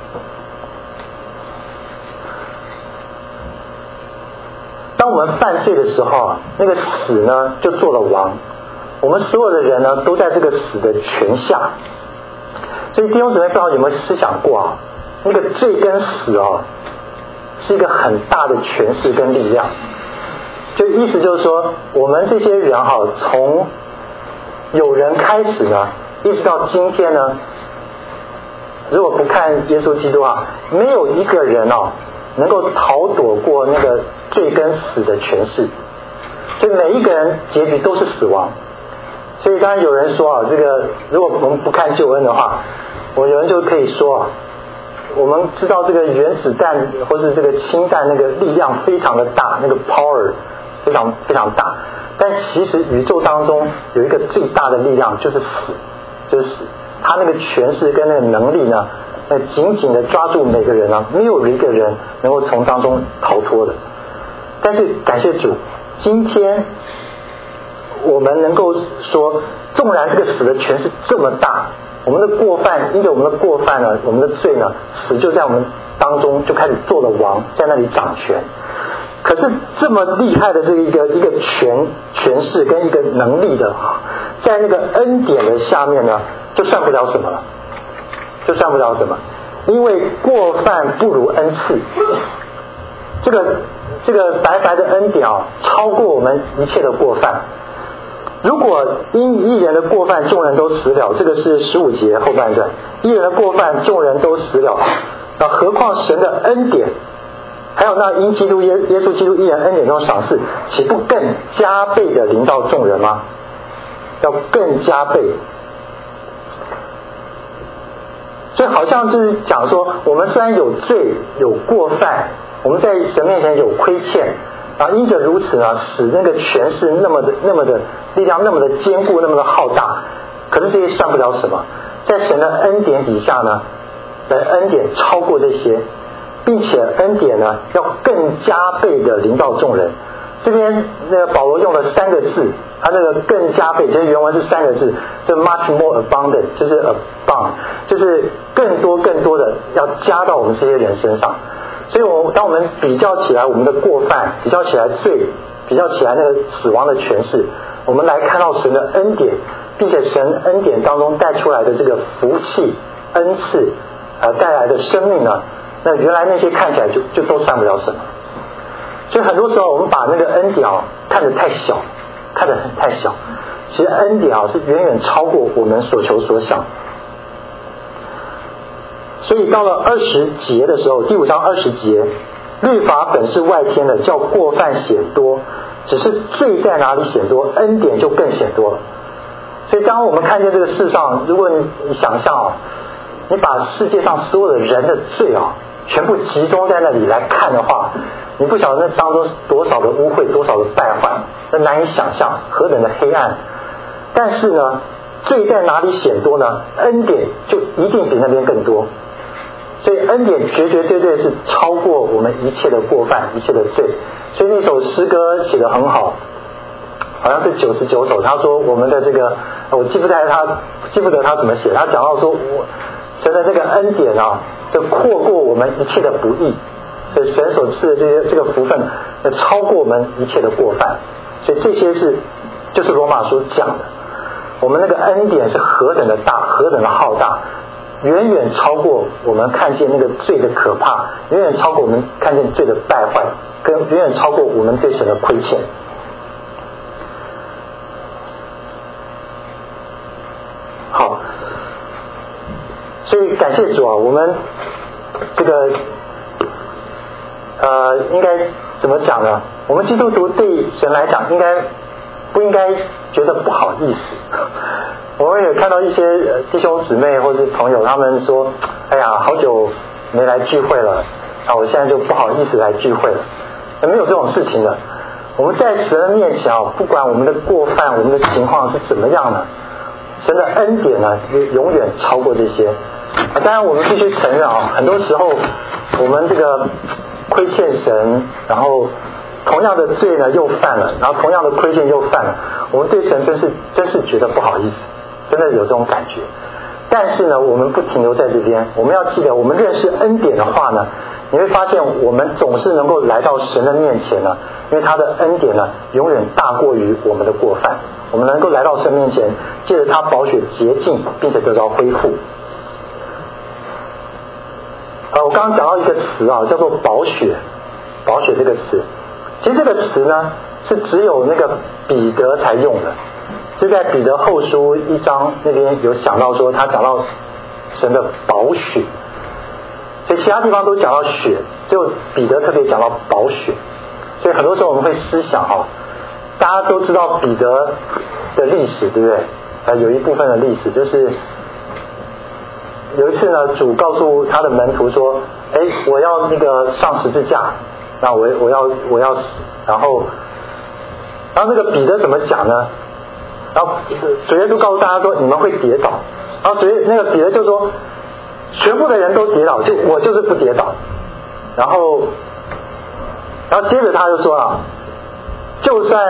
当我们犯罪的时候啊，那个死呢就做了王，我们所有的人呢都在这个死的权下。所以弟兄姊妹，不知道有没有思想过啊，那个罪跟死啊是一个很大的权势跟力量。就意思就是说，我们这些人哈，从有人开始呢，一直到今天呢，如果不看耶稣基督啊，没有一个人能够逃躲过那个罪跟死的权势，所以每一个人结局都是死亡。所以当然有人说啊，这个如果我们不看救恩的话，有人就可以说啊，我们知道这个原子弹或是这个氢弹那个力量非常的大，那个 power 非常非常大，但其实宇宙当中有一个最大的力量就是死，就是死，他那个权势跟那个能力呢，紧紧的抓住每个人啊，没有一个人能够从当中逃脱的。但是感谢主，今天我们能够说，纵然这个死的权势这么大，我们的过犯，因着我们的过犯呢，我们的罪呢，死就在我们当中就开始做了王，在那里掌权。可是这么厉害的这一个权势跟一个能力的，在那个恩典的下面呢，就算不了什么了，就算不了什么，因为过犯不如恩赐。这个白白的恩典啊，超过我们一切的过犯。如果因一人的过犯众人都死了，这个是15节后半段，一人的过犯众人都死了，何况神的恩典，还有那因基督耶稣基督一人恩典中的赏赐，岂不更加倍的临到众人吗？要更加倍。所以好像就是讲说，我们虽然有罪有过犯，我们在神面前有亏欠，因着如此呢，使那个权势那么的力量那么的坚固，那么的浩大，可是这些算不了什么，在神的恩典底下呢，恩典超过这些，并且恩典呢要更加倍的临到众人。这边那个保罗用了3个字，他那个更加倍，其实原文是3个字，这 much more abundant， 就是 abound， 就是更多的要加到我们这些人身上。所以当我们比较起来我们的过犯，比较起来罪，比较起来那个死亡的权势，我们来看到神的恩典，并且神恩典当中带出来的这个福气恩赐带来的生命呢， 那原来那些看起来就都算不了什么。所以很多时候我们把那个恩典看得太小，看得太小，其实恩典是远远超过我们所求所想。所以到了20节的时候，第5章20节，律法本是外添的，叫过犯显多，只是罪在哪里显多，恩典就更显多了。所以当我们看见这个世上，如果你想象你把世界上所有的人的罪全部集中在那里来看的话，你不晓得那当中多少的污秽，多少的败坏，那难以想象何等的黑暗。但是呢，罪在哪里显多呢？恩典就一定比那边更多。所以恩典绝绝对对是超过我们一切的过犯，一切的罪。所以那首诗歌写得很好，好像是99首。他说我们的这个，我记不得他怎么写。他讲到说，神的这个恩典就阔过我们一切的不义。所以神所赐的这个福分，超过我们一切的过犯。所以这些就是罗马书讲的，我们那个恩典是何等的大，何等的浩大。远远超过我们看见那个罪的可怕，远远超过我们看见罪的败坏，跟远远超过我们对神的亏欠。好，所以感谢主我们这个应该怎么讲呢？我们基督徒对神来讲，不应该觉得不好意思。我们也看到一些弟兄姊妹或是朋友，他们说：“哎呀，好久没来聚会了，我现在就不好意思来聚会了。”没有这种事情的。我们在神的面前不管我们的过犯，我们的情况是怎么样的，神的恩典永远超过这些。当然，我们必须承认很多时候我们这个亏欠神，然后同样的罪又犯了，然后同样的亏欠又犯了，我们对神真是觉得不好意思。真的有这种感觉。但是呢，我们不停留在这边，我们要记得，我们认识恩典的话呢，你会发现我们总是能够来到神的面前呢，因为他的恩典呢永远大过于我们的过犯。我们能够来到神面前，借着他宝血洁净，并且得到恢复。我刚刚讲到一个词叫做宝血。宝血这个词，其实这个词呢是只有那个彼得才用的。就在彼得后书1章那边有讲到说，他讲到神的宝血，所以其他地方都讲到血，就彼得特别讲到宝血。所以很多时候我们会思想大家都知道彼得的历史，对不对？有一部分的历史就是有一次呢，主告诉他的门徒说：“我要那个上十字架，那我要死。”然后那个彼得怎么讲呢？然后主耶稣告诉大家说：“你们会跌倒。”然后那个彼得就说：“全部的人都跌倒，我就是不跌倒。”然后接着他就说就算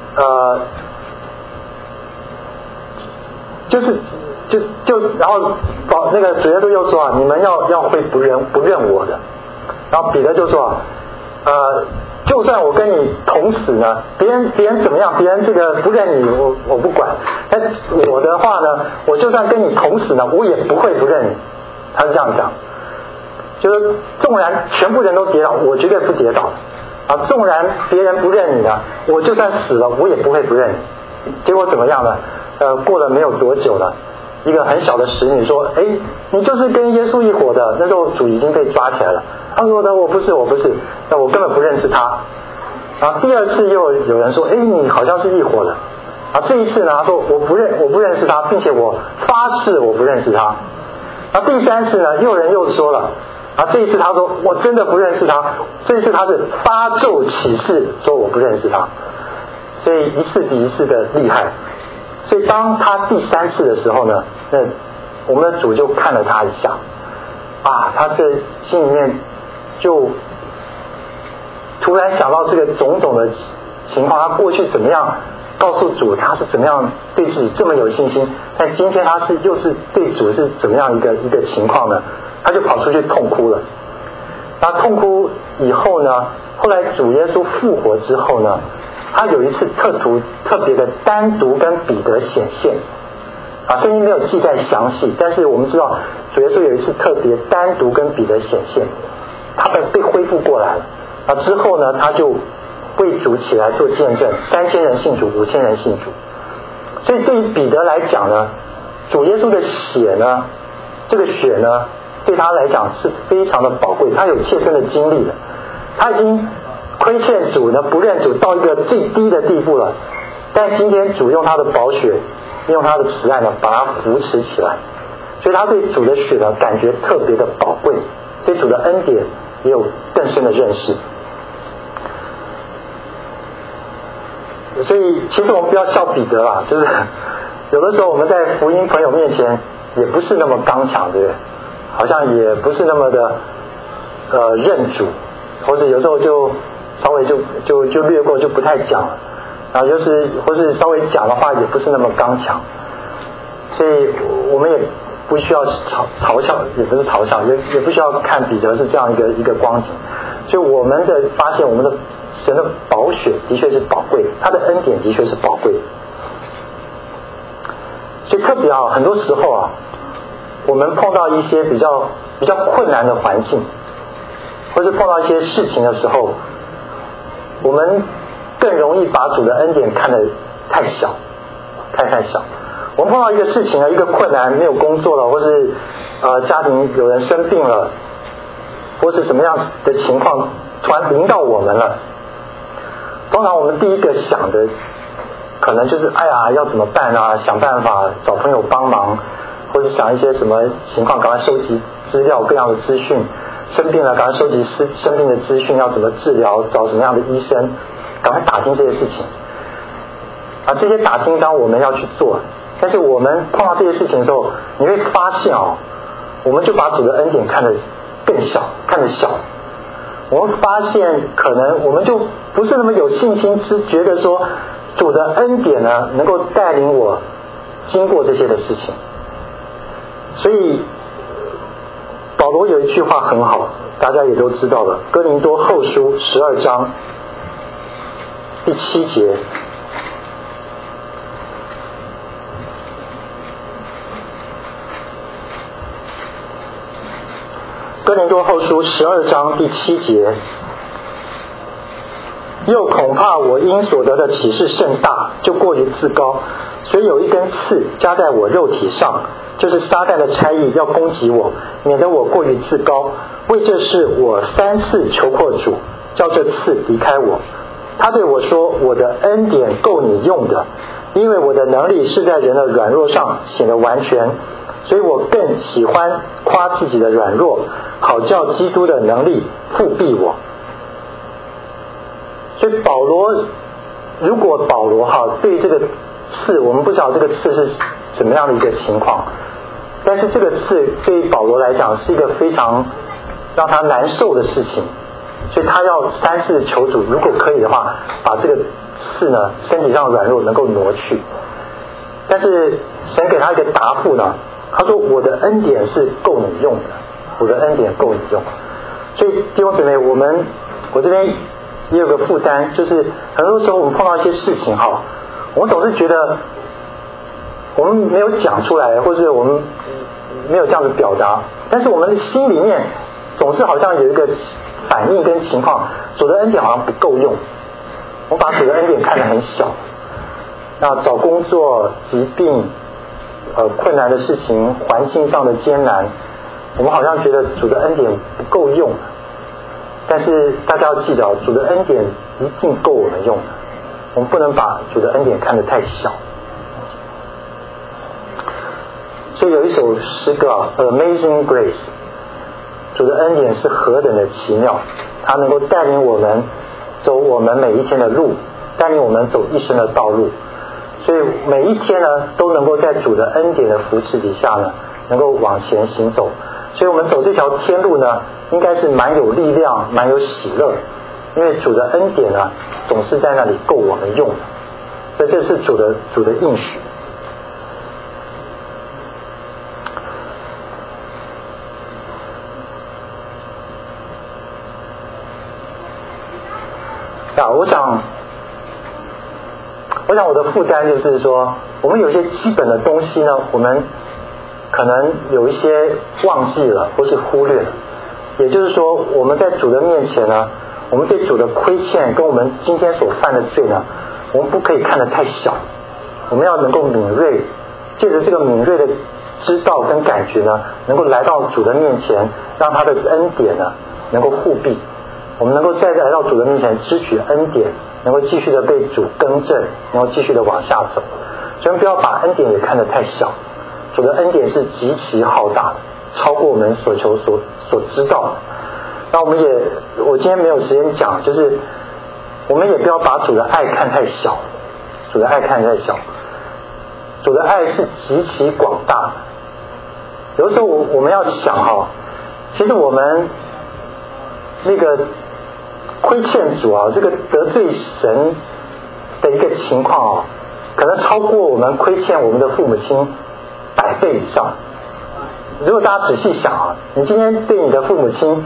然后那个主耶稣又说你们要会不认我的。然后彼得就说就算我跟你同死呢，别人怎么样，别人这个不认你，我不管。但我的话呢，我就算跟你同死呢，我也不会不认你。他是这样讲，就是纵然全部人都跌倒，我绝对不跌倒。纵然别人不认你呢，我就算死了，我也不会不认你。结果怎么样呢？过了没有多久了，一个很小的使女说：“你就是跟耶稣一伙的。”那时候主已经被抓起来了。他说的：“我不是，那我根本不认识他。”然后第二次又有人说：“你好像是一伙的。”这一次呢，他说：“我不认识他，并且我发誓我不认识他。”然后第三次呢，又有人又说了。这一次他说：“我真的不认识他。”这一次他是发咒起誓说我不认识他。所以一次比一次的厉害。所以当他第三次的时候呢，那我们的主就看了他一下，他这心里面就突然想到这个种种的情况，他过去怎么样告诉主他是怎么样对自己这么有信心，但今天他又是对主是怎么样一个情况呢？他就跑出去痛哭了。他痛哭以后呢，后来主耶稣复活之后呢，他有一次特别的单独跟彼得显现。圣经没有记载详细，但是我们知道主耶稣有一次特别单独跟彼得显现。 他被恢复过来了，之后呢，他就为主起来做见证，3000人信主，5000人信主。所以对于彼得来讲呢，主耶稣的血呢，这个血呢，对他来讲是非常的宝贵，他有切身的经历了，他已经亏欠主呢，不认主到一个最低的地步了，但今天主用他的宝血，用他的慈爱呢，把他扶持起来，所以他对主的血呢，感觉特别的宝贵，对主的恩典也有更深的认识。所以其实我们不要笑彼得啦，就是有的时候我们在福音朋友面前也不是那么刚强，对不对？好像也不是那么的认主，或者有时候就稍微就略过，就不太讲了，然后或是稍微讲的话也不是那么刚强，所以我们也不需要嘲笑，也不是嘲笑，也不需要看彼得是这样一个光景。所以我们的发现，我们的神的宝血的确是宝贵，他的恩典的确是宝贵。所以特别很多时候我们碰到一些比较困难的环境，或是碰到一些事情的时候，我们更容易把主的恩典看得太小，太小。我们碰到一个事情一个困难，没有工作了，或是家庭有人生病了，或是什么样的情况突然临到我们了，通常我们第一个想的可能就是要怎么办啊，想办法找朋友帮忙，或是想一些什么情况赶快收集资料，各样的资讯，生病了赶快收集生病的资讯，要怎么治疗，找什么样的医生，赶快打听这些事情这些打听当然我们要去做，但是我们碰到这些事情的时候，你会发现我们就把主的恩典看得更小，看得小。我们发现可能我们就不是那么有信心，觉得说主的恩典呢能够带领我经过这些的事情。所以保罗有一句话很好，大家也都知道了，哥林多后书12章第7节，哥林多后书12章第7节，又恐怕我因所得的启示甚大，就过于自高，所以有一根刺加在我肉体上，就是撒旦的差役要攻击我，免得我过于自高。为这事我3次求过主，叫这刺离开我。他对我说，我的恩典够你用的，因为我的能力是在人的软弱上显得完全，所以我更喜欢夸自己的软弱，好叫基督的能力复庇我。所以如果保罗对于这个刺，我们不知道这个刺是怎么样的一个情况，但是这个刺对于保罗来讲是一个非常让他难受的事情，所以他要3次求主，如果可以的话，把这个刺呢身体上软弱能够挪去。但是神给他一个答复呢，他说我的恩典是够你用的，我的恩典够你用。所以弟兄姊妹，我这边也有个负担，就是很多时候我们碰到一些事情我们总是觉得我们没有讲出来，或是我们没有这样的表达，但是我们的心里面总是好像有一个反应跟情况，主的恩典好像不够用，我们把主的恩典看得很小。那找工作、疾病、困难的事情、环境上的艰难，我们好像觉得主的恩典不够用。但是大家要记得主的恩典一定够我们用的，我们不能把主的恩典看得太小。所以有一首诗歌Amazing Grace， 主的恩典是何等的奇妙，它能够带领我们走我们每一天的路，带领我们走一生的道路。所以每一天呢都能够在主的恩典的扶持底下呢能够往前行走。所以我们走这条天路呢应该是蛮有力量，蛮有喜乐，因为主的恩典呢总是在那里够我们用的，所以这是主的应许。我想我的负担就是说，我们有些基本的东西呢，我们可能有一些忘记了或是忽略了， 也就是说，我们在主的面前呢，我们对主的亏欠跟我们今天所犯的罪呢，我们不可以看得太小，我们要能够敏锐，借着这个敏锐的知道跟感觉呢，能够来到主的面前，让他的恩典呢能够护庇，我们能够再来到主的面前支取恩典，能够继续的被主更正，能够继续的往下走。所以不要把恩典也看得太小，主的恩典是极其浩大的，超过我们所求所知道的。那我今天没有时间讲，就是我们也不要把主的爱看太小，主的爱看太小，主的爱是极其广大的。有的时候我们要想其实我们那个亏欠主这个得罪神的一个情况可能超过我们亏欠我们的父母亲100倍以上。如果大家仔细想你今天对你的父母亲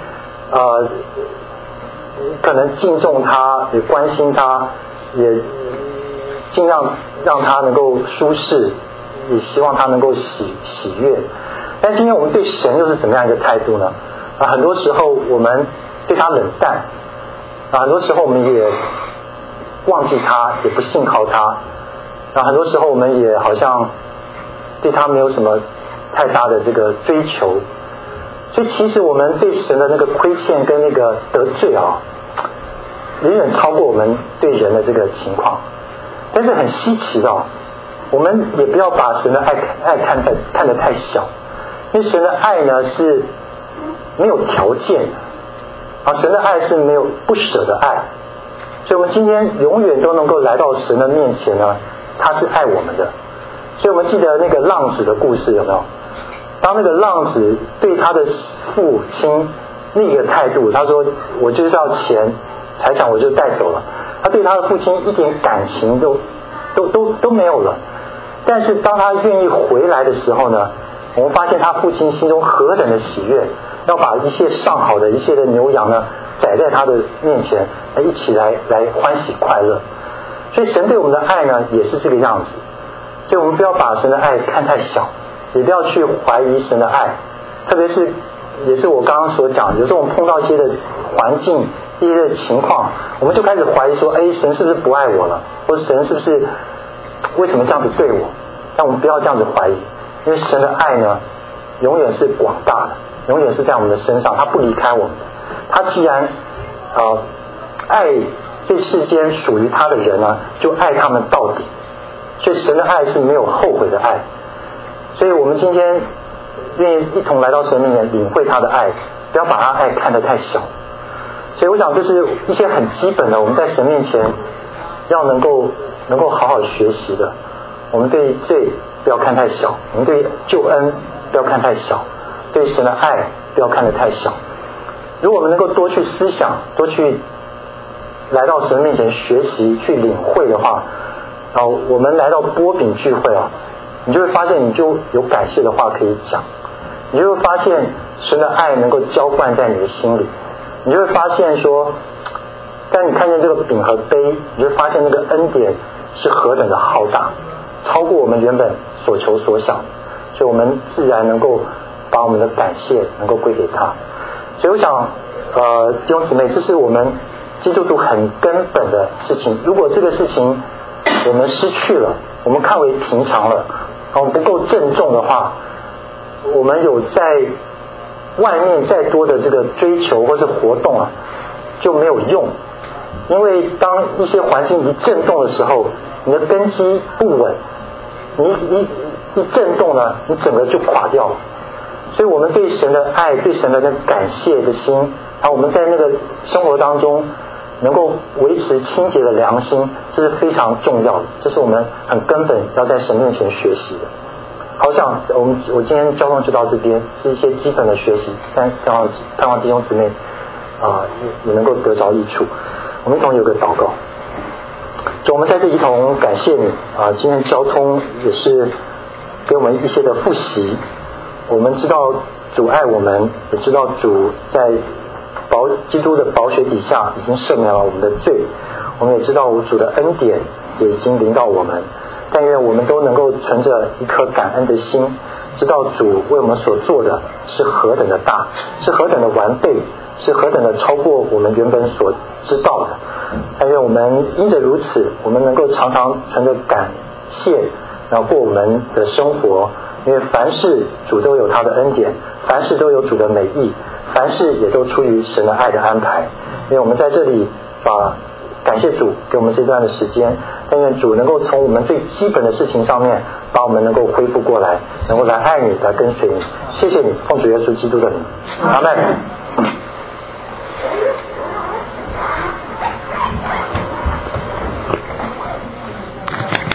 可能敬重他，也关心他，也尽量让他能够舒适，也希望他能够喜悦。但今天我们对神又是怎么样一个态度呢？很多时候我们对他冷淡，很多时候我们也忘记他，也不信靠他，很多时候我们也好像对他没有什么太大的这个追求。所以其实我们对神的那个亏欠跟那个得罪远远超过我们对人的这个情况。但是很稀奇的我们也不要把神的爱看得太小，因为神的爱呢是没有条件的神的爱是没有不舍的爱。所以我们今天永远都能够来到神的面前呢，他是爱我们的。所以我们记得那个浪子的故事有没有？当那个浪子对他的父亲那个态度，他说我就是要钱财产我就带走了，他对他的父亲一点感情都没有了。但是当他愿意回来的时候呢，我们发现他父亲心中何等的喜悦，要把一切上好的一切的牛羊呢宰在他的面前，一起来欢喜快乐。所以神对我们的爱呢也是这个样子。所以我们不要把神的爱看太小，也不要去怀疑神的爱。特别是也是我刚刚所讲，有时候我们碰到一些的环境一些的情况，我们就开始怀疑说神是不是不爱我了，或者神是不是为什么这样子对我。但我们不要这样子怀疑，因为神的爱呢永远是广大的，永远是在我们的身上，他不离开我们的。他既然爱这世间属于他的人呢，就爱他们到底。所以神的爱是没有后悔的爱。所以我们今天愿意一同来到神面前领会他的爱，不要把他爱看得太小。所以我想这是一些很基本的，我们在神面前要能够好好学习的。我们对罪不要看太小，我们对救恩不要看太小，对神的爱不要看得太小。如果我们能够多去思想，多去来到神面前学习去领会的话，我们来到波饼聚会你就会发现你就有感谢的话可以讲，你就会发现神的爱能够浇灌在你的心里，你就会发现说，当你看见这个饼和杯，你就会发现那个恩典是何等的浩大，超过我们原本所求所想。所以我们自然能够把我们的感谢能够归给他。所以我想弟兄姊妹，这是我们基督徒很根本的事情。如果这个事情我们失去了，我们看为平常了，我们不够郑重的话，我们有在外面再多的这个追求或是活动就没有用。因为当一些环境一震动的时候，你的根基不稳，你一震动呢，你整个就垮掉了。所以我们对神的爱，对神的那感谢的心，我们在那个生活当中能够维持清洁的良心，这是非常重要的，这是我们很根本要在神面前学习的。好想我今天交通就到这边，是一些基本的学习，但盼望弟兄姊妹也能够得着益处。我们一同有个祷告。就我们在这一同感谢你今天交通也是给我们一些的复习。我们知道主爱我们，也知道主在基督的宝血底下已经赦免了我们的罪，我们也知道主的恩典也已经临到我们。但愿我们都能够存着一颗感恩的心， 知道主为我们所做的是何等的大，是何等的完备，是何等的超过我们原本所知道的。但愿我们因着如此，我们能够常常存着感谢，然后过我们的生活。因为凡事主都有他的恩典，凡事都有主的美意，凡事也都出于神的爱的安排。因为我们在这里感谢主给我们这段的时间，但愿主能够从我们最基本的事情上面把我们能够恢复过来，能够来爱你，来跟随你。谢谢你，奉主耶稣基督的名，阿们。